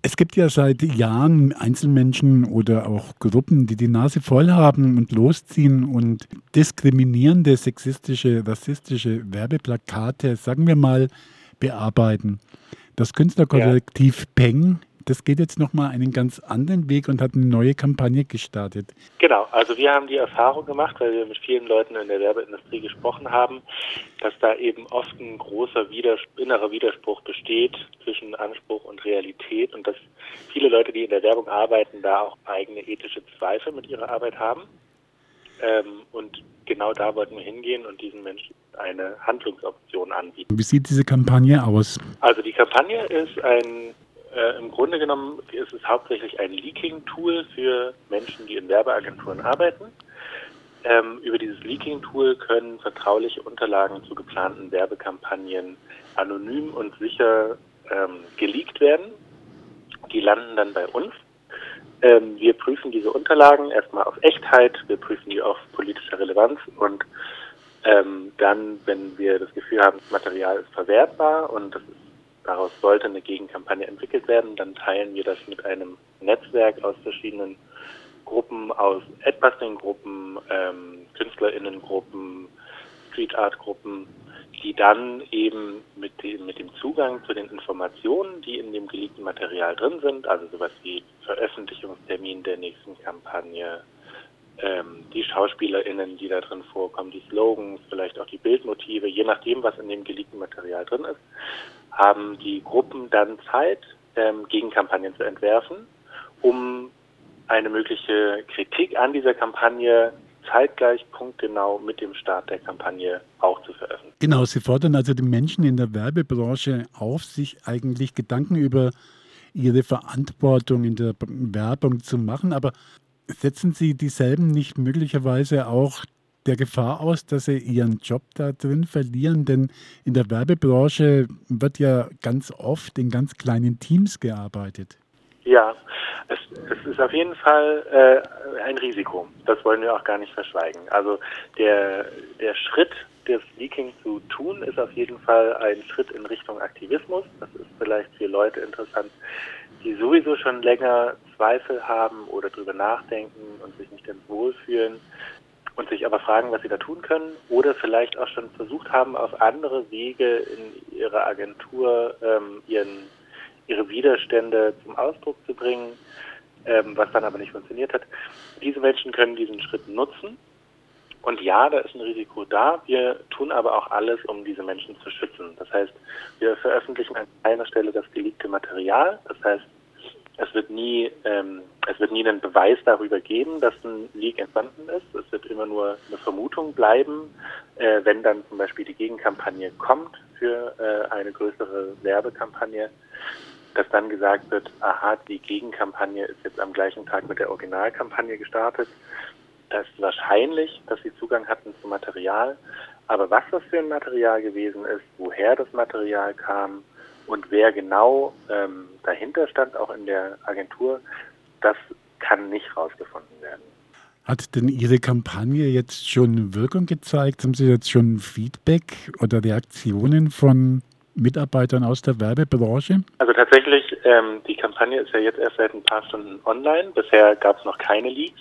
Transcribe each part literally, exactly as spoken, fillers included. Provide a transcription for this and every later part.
Es gibt ja seit Jahren Einzelmenschen oder auch Gruppen, die die Nase voll haben und losziehen und diskriminierende, sexistische, rassistische Werbeplakate, sagen wir mal, bearbeiten. Das Ja, Künstlerkollektiv Peng, das geht jetzt nochmal einen ganz anderen Weg und hat eine neue Kampagne gestartet. genau. Also wir haben die Erfahrung gemacht, weil wir mit vielen Leuten in der Werbeindustrie gesprochen haben, dass da eben oft ein großer Widers- innerer Widerspruch besteht zwischen Anspruch und Realität und dass viele Leute, die in der Werbung arbeiten, da auch eigene ethische Zweifel mit ihrer Arbeit haben. Ähm, und genau da wollten wir hingehen und diesen Menschen eine Handlungsoption anbieten. Wie sieht diese Kampagne aus? Also die Kampagne ist ein, äh, im Grunde genommen ist es hauptsächlich ein Leaking-Tool für Menschen, die in Werbeagenturen arbeiten. Ähm, über dieses Leaking-Tool können vertrauliche Unterlagen zu geplanten Werbekampagnen anonym und sicher ähm, geleakt werden. Die landen dann bei uns. Ähm, wir prüfen diese Unterlagen erstmal auf Echtheit, wir prüfen die auf politische Relevanz und ähm, dann, wenn wir das Gefühl haben, das Material ist verwertbar und das ist, daraus sollte eine Gegenkampagne entwickelt werden, dann teilen wir das mit einem Netzwerk aus verschiedenen Gruppen, aus Adbusting-Gruppen, ähm, KünstlerInnen-Gruppen, Street-Art-Gruppen, die dann eben mit dem, mit dem Zugang zu den Informationen, die in dem geleakten Material drin sind, also sowas wie Veröffentlichungstermin der nächsten Kampagne, ähm, die SchauspielerInnen, die da drin vorkommen, die Slogans, vielleicht auch die Bildmotive, je nachdem, was in dem geleakten Material drin ist, haben die Gruppen dann Zeit, ähm, Gegenkampagnen zu entwerfen, um eine mögliche Kritik an dieser Kampagne zeitgleich punktgenau mit dem Start der Kampagne auch zu veröffentlichen. Genau, Sie fordern also die Menschen in der Werbebranche auf, sich eigentlich Gedanken über ihre Verantwortung in der Werbung zu machen, aber setzen Sie dieselben nicht möglicherweise auch der Gefahr aus, dass Sie Ihren Job da drin verlieren? Denn in der Werbebranche wird ja ganz oft in ganz kleinen Teams gearbeitet. Ja, es, es ist auf jeden Fall äh, ein Risiko. Das wollen wir auch gar nicht verschweigen. Also der, der Schritt, das Leaking zu tun, ist auf jeden Fall ein Schritt in Richtung Aktivismus. Das ist vielleicht für Leute interessant, die sowieso schon länger Zweifel haben oder drüber nachdenken und sich nicht ganz wohlfühlen und sich aber fragen, was sie da tun können oder vielleicht auch schon versucht haben, auf andere Wege in ihrer Agentur ähm, ihren ihre Widerstände zum Ausdruck zu bringen, ähm, was dann aber nicht funktioniert hat. Diese Menschen können diesen Schritt nutzen. Und ja, da ist ein Risiko da. Wir tun aber auch alles, um diese Menschen zu schützen. Das heißt, wir veröffentlichen an keiner Stelle das geleakte Material. Das heißt, es wird nie, ähm, es wird nie einen Beweis darüber geben, dass ein Leak entstanden ist. Es wird immer nur eine Vermutung bleiben, äh, wenn dann zum Beispiel die Gegenkampagne kommt für äh, eine größere Werbekampagne, dass dann gesagt wird, aha, die Gegenkampagne ist jetzt am gleichen Tag mit der Originalkampagne gestartet. Das ist wahrscheinlich, dass sie Zugang hatten zum Material. Aber was das für ein Material gewesen ist, woher das Material kam und wer genau ähm, dahinter stand, auch in der Agentur, das kann nicht rausgefunden werden. Hat denn Ihre Kampagne jetzt schon Wirkung gezeigt? Haben Sie jetzt schon Feedback oder Reaktionen von Mitarbeitern aus der Werbebranche? Also tatsächlich, ähm, die Kampagne ist ja jetzt erst seit ein paar Stunden online. Bisher gab es noch keine Leaks,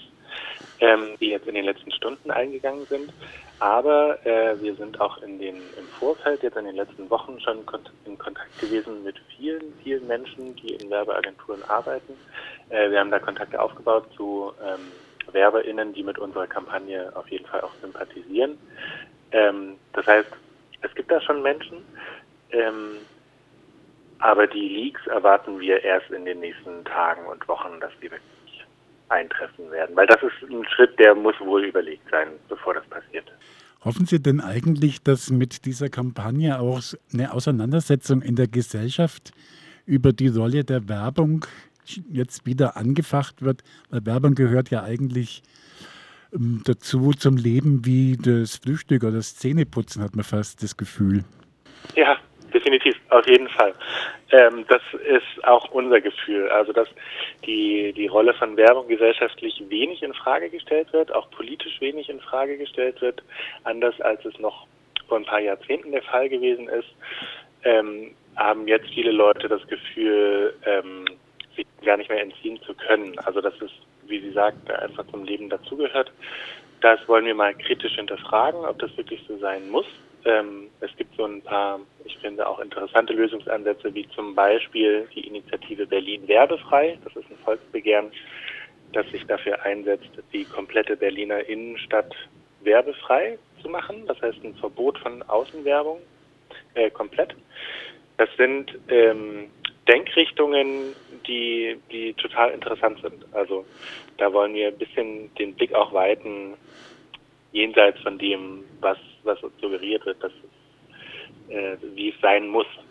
ähm, die jetzt in den letzten Stunden eingegangen sind. Aber äh, wir sind auch in den, im Vorfeld, jetzt in den letzten Wochen schon in Kontakt gewesen mit vielen, vielen Menschen, die in Werbeagenturen arbeiten. Äh, wir haben da Kontakte aufgebaut zu ähm, WerberInnen, die mit unserer Kampagne auf jeden Fall auch sympathisieren. Ähm, das heißt, es gibt da schon Menschen, ähm, aber die Leaks erwarten wir erst in den nächsten Tagen und Wochen, dass die wirklich eintreffen werden. Weil das ist ein Schritt, der muss wohl überlegt sein, bevor das passiert. Hoffen Sie denn eigentlich, dass mit dieser Kampagne auch eine Auseinandersetzung in der Gesellschaft über die Rolle der Werbung jetzt wieder angefacht wird? Weil Werbung gehört ja eigentlich ähm, dazu zum Leben wie das Frühstück oder das Zähneputzen, hat man fast das Gefühl. Ja, definitiv, auf jeden Fall. Ähm, das ist auch unser Gefühl, also dass die, die Rolle von Werbung gesellschaftlich wenig in Frage gestellt wird, auch politisch wenig in Frage gestellt wird, anders als es noch vor ein paar Jahrzehnten der Fall gewesen ist, ähm, haben jetzt viele Leute das Gefühl, ähm, gar nicht mehr entziehen zu können. Also das ist, wie Sie sagt, einfach zum Leben dazugehört. Das wollen wir mal kritisch hinterfragen, ob das wirklich so sein muss. Ähm, es gibt so ein paar, ich finde, auch interessante Lösungsansätze, wie zum Beispiel die Initiative Berlin werbefrei. Das ist ein Volksbegehren, das sich dafür einsetzt, die komplette Berliner Innenstadt werbefrei zu machen. Das heißt ein Verbot von Außenwerbung äh, komplett. Das sind ähm, Denkrichtungen, die, die total interessant sind. Also da wollen wir ein bisschen den Blick auch weiten, jenseits von dem, was, was uns suggeriert wird, dass, äh, wie es sein muss.